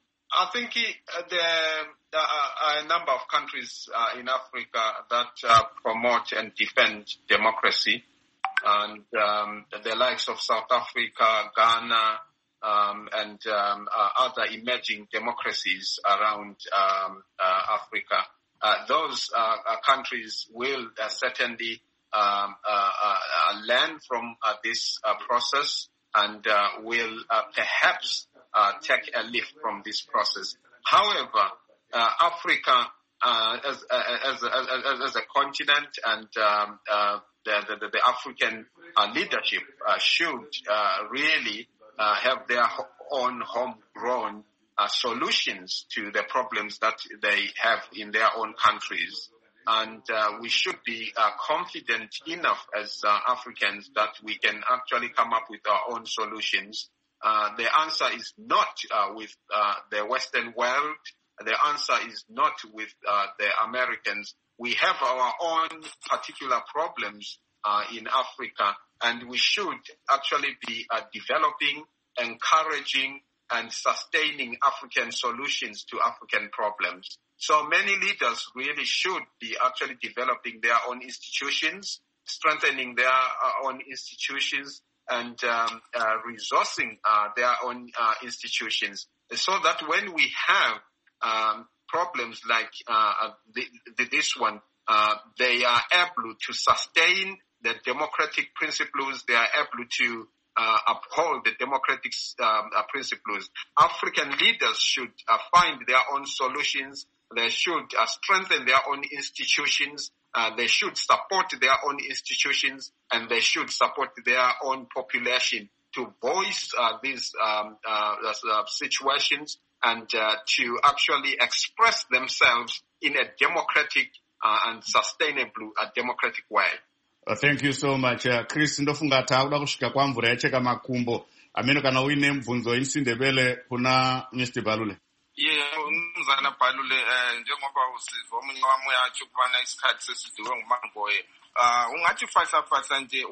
I think he, uh, there are a number of countries uh, in Africa that uh, promote and defend democracy, and um, the likes of South Africa, Ghana, um, and um, uh, other emerging democracies around um, uh, Africa. Uh, those uh, uh, countries will uh, certainly um, uh, uh, learn from uh, this uh, process and uh, will uh, perhaps uh, take a lift from this process. However, uh, Africa uh, as, uh, as, as, as a continent and um, uh, the, the, the African uh, leadership uh, should uh, really uh, have their own homegrown uh, solutions to the problems that they have in their own countries. And uh, we should be uh, confident enough as uh, Africans that we can actually come up with our own solutions. Uh, the answer is not uh, with uh, the Western world. The answer is not with uh, the Americans. We have our own particular problems uh, in Africa, and we should actually be uh, developing, encouraging, and sustaining African solutions to African problems. So many leaders really should be actually developing their own institutions, strengthening their uh, own institutions, and um, uh, resourcing uh, their own uh, institutions, so that when we have um, problems like uh, the, the, this one, uh, they are able to sustain the democratic principles, they are able to uh, uphold the democratic um, uh, principles. African leaders should uh, find their own solutions. They should uh, strengthen their own institutions. Uh, they should support their own institutions, and they should support their own population to voice uh, these um, uh, uh, situations and uh, to actually express themselves in a democratic uh, and sustainable uh, democratic way. Uh, thank you so much. Uh, Chris, ndofunga tauda kusvika kwamvura yacheka makumbo. Ameno kana uine mvunzo insindebele kuna Mister Balule. Yeah, umzana Balule njengoba usizwa omunye wami yathi kubana isikhathi sesidiwe ngumangoye. Ah ungathi fasa fasa nje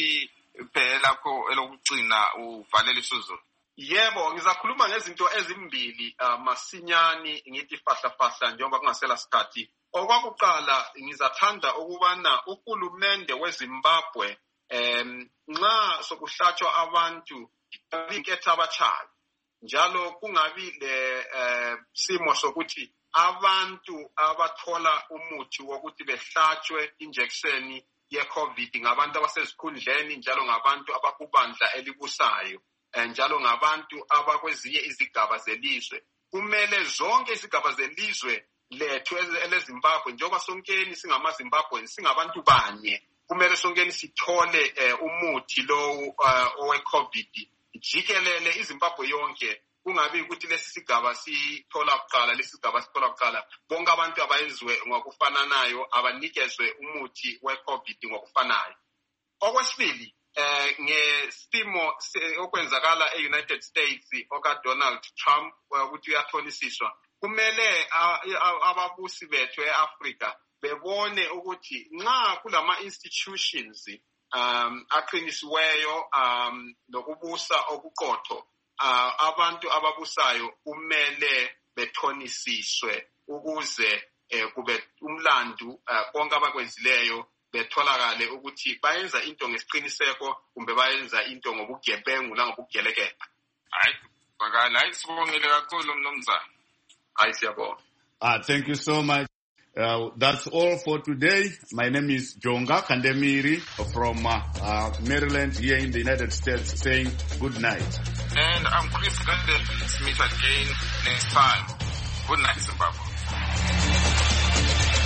usiphela ko elokugcina uvalele isizulu. Yebo, ngizakhuluma ngezinto ezimbili uh, masinyani ngithi fahla fahla njengoba kungasela sikhathi. Okwakuqala ngizathanda ukubana uhulumende weZimbabwe em nxa sokuhlatshwa abantu iketha abachayi. Njalo kungabi le uh, simo sokuthi abantu abathola umuthi wokuthi behlatshwe injection ye COVID ngabantu abasezikhundleni njalo ngabantu abakubandla elibusayo njalo ngabantu abakwezinye izigaba zelizwe. Kumele zonke izigaba zelizwe lethu eleZimbabwe njengoba sonkeni singamaZimbabwe singabantu banye, kumele sonkeni sithole uh, umuthi lo uh, owe COVID jikelele iZimbabwe yonke. Kungabi ukuthi lesi sigaba sithola kuqala lesi sigaba sithola kuqala bonke abantu abayizwe ngokufananayo abanikezwe umuthi we COVID ngokufanayo. Okwesibili eh ngesimo okwenzakala eUnited States oka Donald Trump ukuthi uyathonisiswa, kumele ababusi bethu eAfrica bebone ukuthi nxa kulama institutions um aqinisiweyo um nokubusa okuqotho Uh, abantu ababusayo kumele bethonisiswe ukuze eh, kube umlandu uh, konke abakwenzileyo betholakale ukuthi bayenza into ngesiqiniseko kumbe bayenza into ngobugebengu nangobugelekela. Hayi bakala ayisibongile kakhulu mnumzana. Hayi siyabonga. Ah, thank you so much. Uh, that's all for today. My name is Jonga Kandemiri from uh, uh, Maryland here in the United States, saying good night. And I'm Chris Gande. Let's meet again next time. Good night, Zimbabwe.